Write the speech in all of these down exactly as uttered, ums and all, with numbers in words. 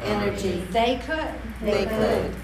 energy. They could They could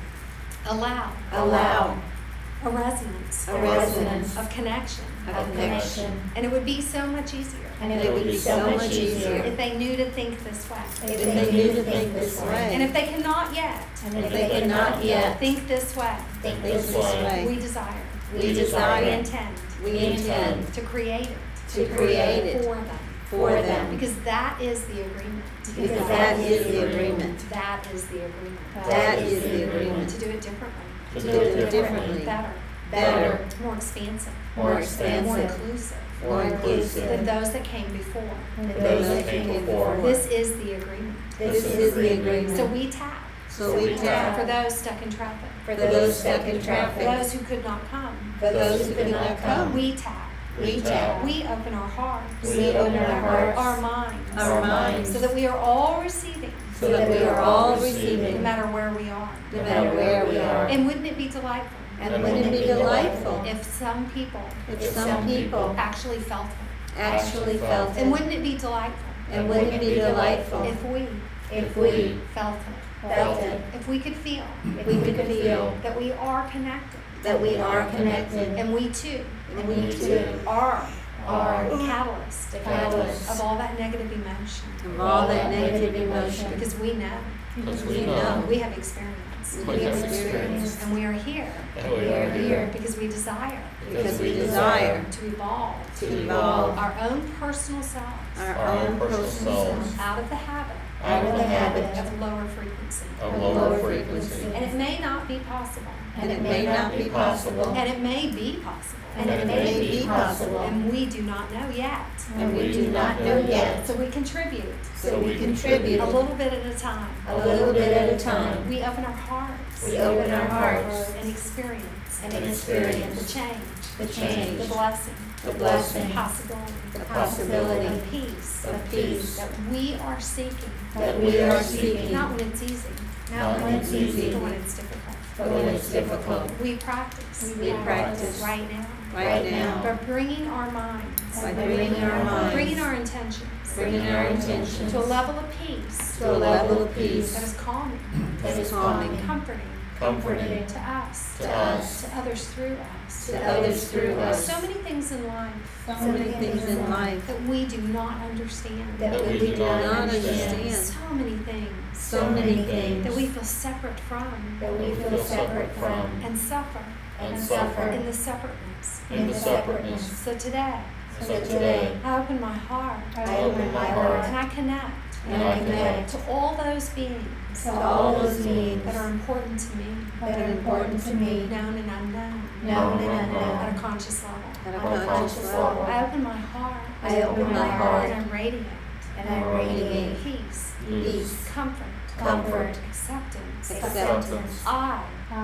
allow allow a resonance a resonance of connection. of connection. And it would be so much easier And it would be so much easier if they knew to think this way. if they knew to think this And way. if they cannot yet And if they cannot yet think this way, think this way, we desire, we we desire, intend we intend to create it to create it for them. for them. Because that is the agreement. Because that is the agreement. That is the agreement. That is the agreement. To do it differently. To do it differently. Better. Better. More expansive. More More expansive. inclusive. More inclusive. Than those that came before. Than those that came before. This is the agreement. This is the agreement. So we tap. So we For tap those stuck in traffic. for those stuck in For traffic, those who could not come. for those who could not come. We tap. We tap. We open our hearts. We open our hearts, Our minds. our minds, So that we are all receiving. so that we are all No receiving, matter where we are. no matter where we are. And wouldn't it be delightful And wouldn't it be delightful if some people if some people actually felt it? actually felt And it? wouldn't it be delightful And wouldn't it be delightful if we if we felt it? felt it, If we could feel if we could feel that we are connected, that we are connected, and we too and we too are are the catalyst the catalyst of all that negative emotion. of all that negative emotion. Because we know, Because We we know. know. we have experience, We have experience. and we are here And we are here because we desire Because we desire to evolve to evolve our own personal selves our Our own personal selves out of the habit out of the habit of lower frequency. of of lower lower frequency. And it may not be possible, and it may not be possible, and it may be possible, and it may be possible, and we do not know yet. and we do not know yet. So we contribute So we contribute a little bit at a time. a little bit at a time. We open our hearts We open our hearts and experience and the experience change, the change, the blessing, the blessing, the possibility, the possibility of peace of peace that we are seeking. that we are seeking, Not when it's easy, not when it's easy, but when it's difficult. but when it's difficult. We practice. We practice right now. right By now bringing our minds, by bringing our minds, bringing our intentions bringing our intentions to a level of peace to a level of that peace is calming, that is calming, comforting Comforting to us, to us, to others through us. to others through us. So many things in life So many things in life that we do not understand. that we do not understand. So many things So many things that we feel separate from that we feel separate from and suffer and in suffer the separateness. in the separateness. So today, So today, I open my heart I open my heart and I connect and I connect to all those beings to all those beings that are important to me, that are important to me, known and unknown, known and at unknown, a conscious level. at a conscious level. I open my heart. I open my heart and I'm radiant. and I radiate Peace, peace, comfort, comfort, acceptance. acceptance. I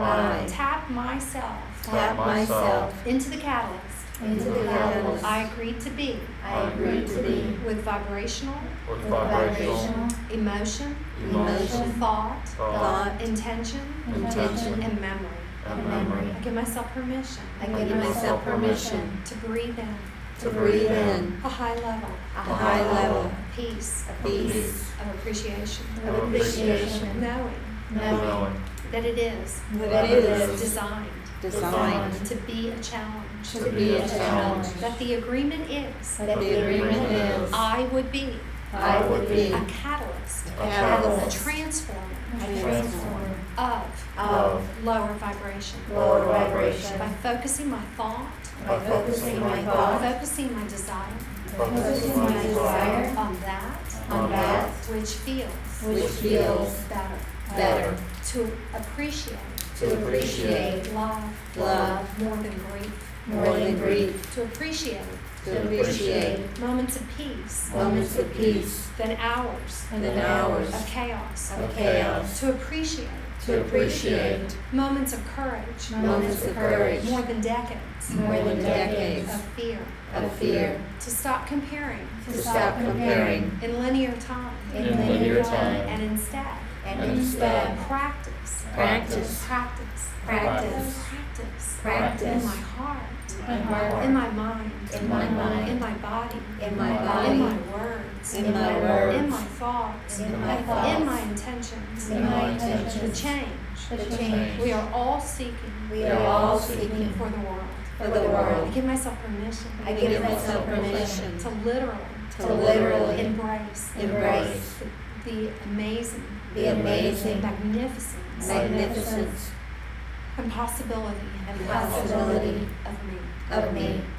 I tap myself tap myself into the catalyst. into the catalyst. I agree to be I agree to be with vibrational, With with vibrational, vibrational, emotion, emotion, thought, thought, thought, intention, intention, and memory. and memory. I give myself permission I give myself permission to breathe in to breathe in a high level, a high level of peace, of peace, of appreciation, of appreciation, knowing knowing that it is that it is designed designed to be a challenge, to be a challenge, that the agreement is that the agreement is I would be I would be a catalyst, A a catalyst, transformer a transformer of of lower vibration. lower vibration By focusing my thought, by focusing my by thought, focusing my desire focusing my desire on that on that which feels which feels better, better, to appreciate to appreciate love, love more than grief, more than grief, to appreciate to appreciate moments of peace moments of peace than hours than hours of chaos, of chaos, to appreciate to appreciate moments of courage moments of courage more than decades more than decades of fear, of fear, to stop comparing to stop comparing in linear time in In linear linear time, and instead and instead practice, practice, practice, practice, practice, practice, in my heart, my heart, in my mind, in my mind, in my body, in my in body, my words, in my words, in my thoughts, in my in thoughts, my intentions, in my the intentions, change the change we are all seeking we are all seeking for the world. for the I world. give myself permission I give myself permission to literally, to literally embrace, embrace the, the amazing, the amazing magnificence, magnificence and possibility and possibility of me. of me.